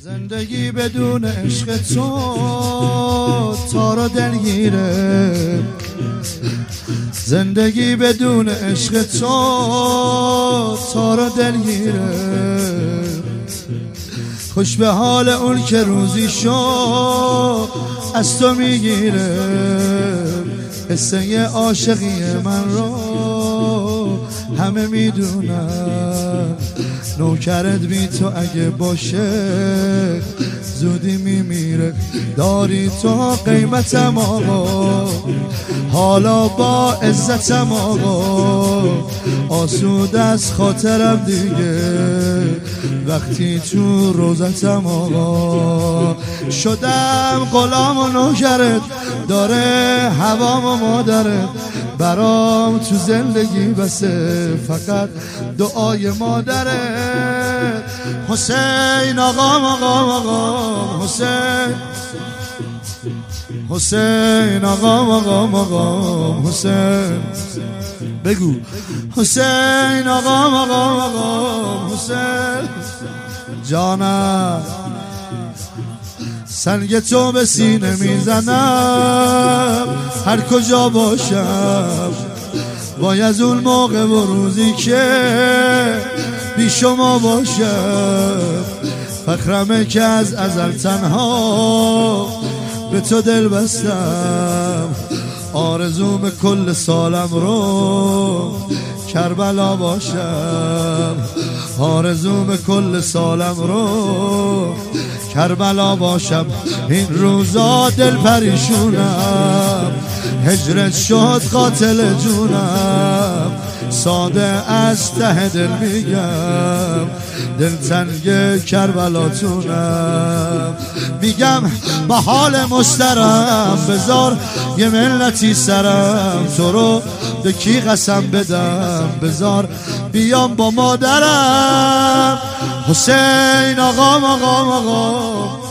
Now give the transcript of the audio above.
زندگی بدون عشق تو رو دلگیره، زندگی بدون عشق تو رو دلگیره. خوش به حال اون که روزی شو از تو میگیره. قصه عاشقی من رو همه میدونن، نوکرت بی تو اگه باشه زودی میمیره. داری تو قیمتم آقا، حالا با عزتم آقا، آسود از خاطرم دیگه وقتی تو روزتم آقا. شدم غلام و نوکرت، داره هوام و مادرت، برام تو زندگی بسه فقط دعای مادرت. حسین آقام آقام آقام حسین، حسین آقام آقام آقام حسین، بگو حسین آقام آقام آقام حسین. جانم سنگ تو به سینه میزنم هر کجا باشم، وای از اون موقع و روزی که بی شما باشم. فخرمه که از ازل تنها به تو دل بستم، آرزوم کل سالم رو کربلا باشم، آرزوم کل سالم رو کربلا باشم. این روزا دل پریشونم، هجرت شد قاتل جونم، ساده از ته دل میگم دلتنگ کربلاتونم. میگم با حال مشترم بذار یه ملتی سرم، تو رو به کی قسم بدم بذار بیام با مادرم. حسین آقام آقام آقام